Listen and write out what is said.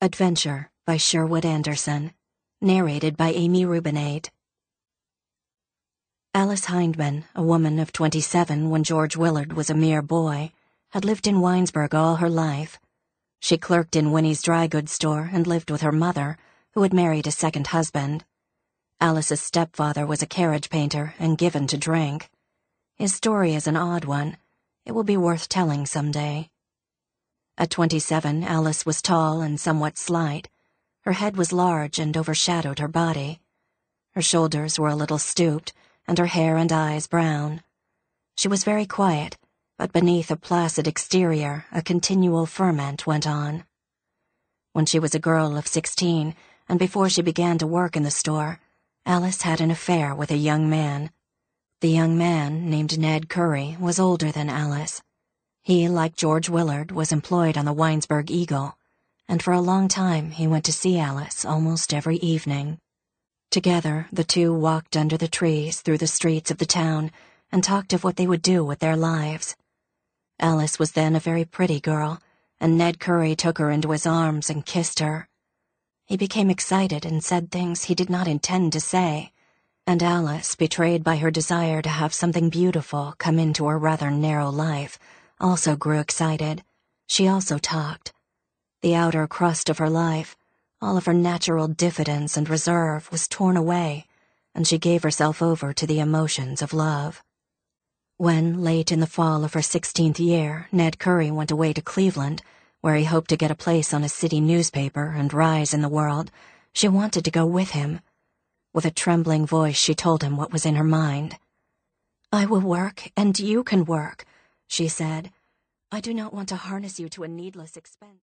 Adventure by Sherwood Anderson. Narrated by Amy Rubinade. Alice Hindman, a woman of 27 when George Willard was a mere boy, had lived in Winesburg all her life. She clerked in Winnie's dry goods store and lived with her mother, who had married a second husband. Alice's stepfather was a carriage painter and given to drink. His story is an odd one. It will be worth telling someday. At 27, Alice was tall and somewhat slight. Her head was large and overshadowed her body. Her shoulders were a little stooped, and her hair and eyes brown. She was very quiet, but beneath a placid exterior, a continual ferment went on. When she was a girl of 16, and before she began to work in the store, Alice had an affair with a young man. The young man, named Ned Curry, was older than Alice. He, like George Willard, was employed on the Winesburg Eagle, and for a long time he went to see Alice almost every evening. Together, the two walked under the trees through the streets of the town and talked of what they would do with their lives. Alice was then a very pretty girl, and Ned Curry took her into his arms and kissed her. He became excited and said things he did not intend to say, and Alice, betrayed by her desire to have something beautiful come into her rather narrow life, also grew excited. She also talked. The outer crust of her life, all of her natural diffidence and reserve, was torn away, and she gave herself over to the emotions of love. When, late in the fall of her 16th year, Ned Curry went away to Cleveland, where he hoped to get a place on a city newspaper and rise in the world, she wanted to go with him. With a trembling voice, she told him what was in her mind. "I will work, and you can work," she said. "I do not want to harness you to a needless expense."